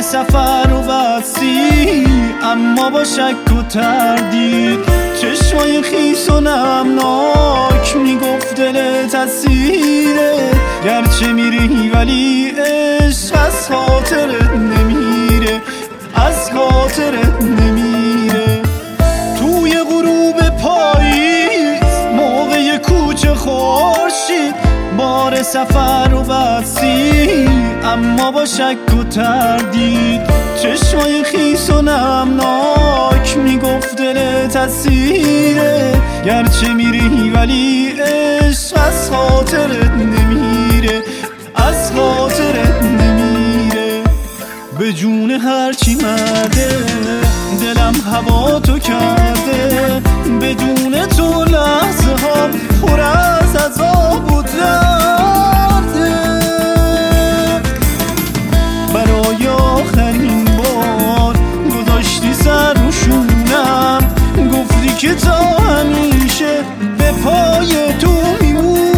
سفر و بستی، اما با شک و تردید چشمای خیس و نمناک میگفت دلت اسیره. گرچه میری ولی عشق از خاطرت نمیره، از خاطرت نمیره. توی غروب پاییز موقع کوچه خورشید، بار سفر و بستی، اما با شک و تردید چشمای خیس و نمناک میگفت دلت اسیره. گرچه میری ولی عشق از خاطرت نمیره، از خاطرت نمیره. به جون هرچی مرده دلم هوا تو کرده، بدون تو لحظه ها پر از عذاب و درده. برای آخرین بار گذاشتی سر رو شونم، گفتی که تا همیشه به پای تو میمونم.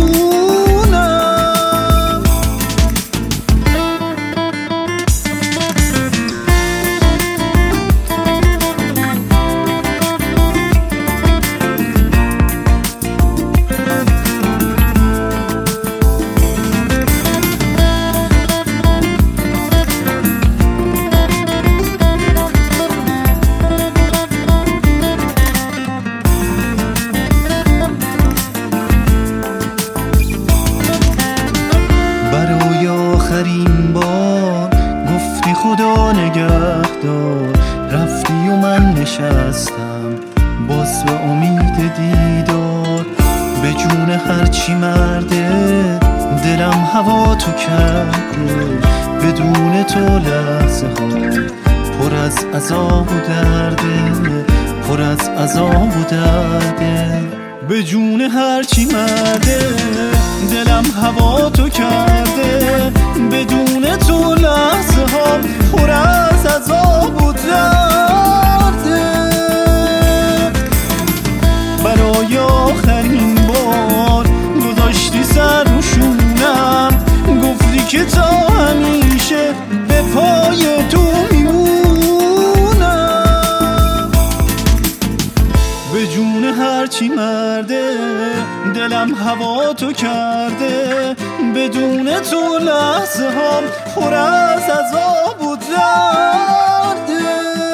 برای آخرین بار گفتی خدا نگهدار، رفتی و من نشستم باز به امید دیدار. به جون هرچی مرده دلم هوا تو کرده، بدون تو لحظه ها پر از عذاب و درده، پر از عذاب و درده. به جون هرچی مرده دلم هوا تو کرده، بدون تو لحظه ها پر از عذاب و درده. برای آخرین بار گذاشتی سر رو شونم، گفتی که تا همیشه به پای تو میمونم. به جون هرچی مرده دلم هوا تو کرده، بدون تو لحظه ها پر از عذاب و درده.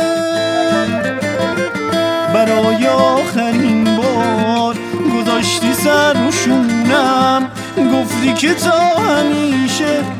برای آخرین بار گذاشتی سر رو شونم، گفتی که تا همیشه